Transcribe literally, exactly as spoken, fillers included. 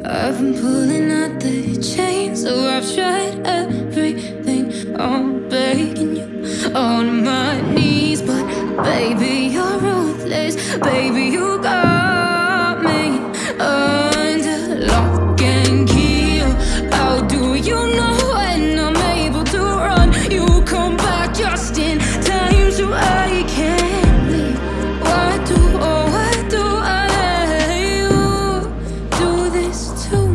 I've been pulling out the chains, so I've tried everything. I'm begging you on my knees, but baby, you're ruthless. Baby, you got me under lock and key. How do you know when I'm able to run? You come back just in time, so I can't leave. Why do, oh, why do I let you do this to